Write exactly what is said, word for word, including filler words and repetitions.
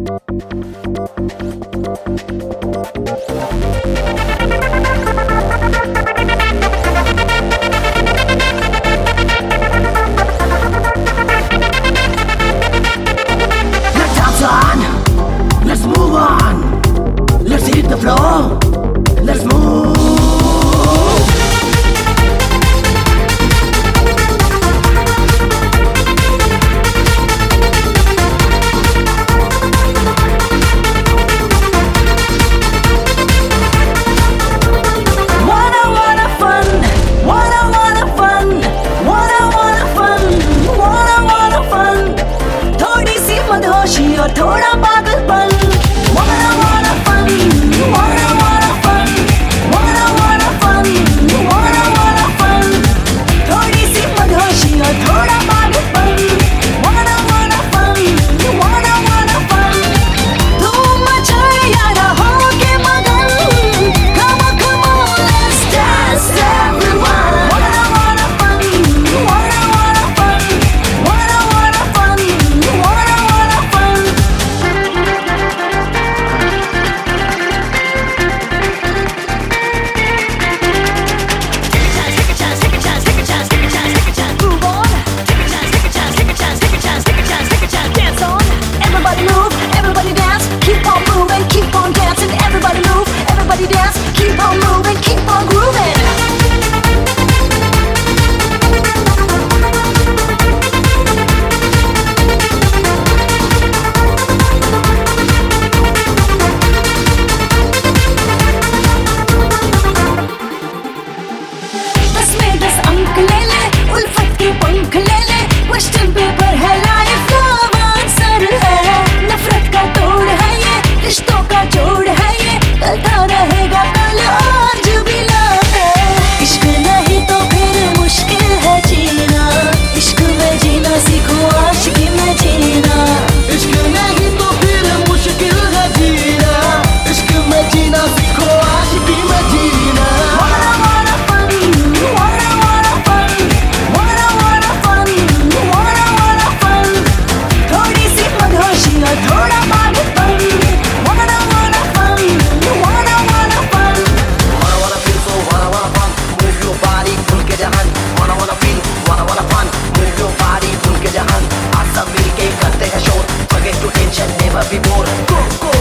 थोड़ा पागलपन wanna wanna fun wanna wanna fun wanna wanna fun wanna wanna fun थोड़ी सी मदहोशी और थोड़ा पागलपन wanna wanna fun wanna wanna fun धूम मचाए यारा होके मगन come on come on let's dance everyone wanna wanna fun wanna wanna fun wanna wanna fun wanna wanna fun Dance, keep on moving, keep on grooving. दस में दस अंक ले ले, उल्फत के पंख ले ले, क्वेश्चन पेपर है लाइफ का आंसर है, नफरत का तोड़ है ये, रिश्तों का जोड़ है ये, चलता रहेगा कल आज भी है। इश्क नहीं तो फिर मुश्किल है जीना, इश्क में जीना सीखो आशिकी में जीना। इश्क नहीं तो फिर मुश्किल है जीना, इश्क में जीना सीखो आशिकी में जीना। Wanna wanna fun, wanna wanna fun, wanna wanna fun, wanna wanna fun, थोड़ी सी मदहोशी और थोड़ा पागलपन wanna wanna fun, wanna wanna fun. Wanna wanna feel so wanna wanna fun, move your body खुल के जहान। Wanna wanna feel wanna wanna fun, move your body खुल के जहान। आज सब मिलके करते हैं शोर, forget to tension never be bored, go go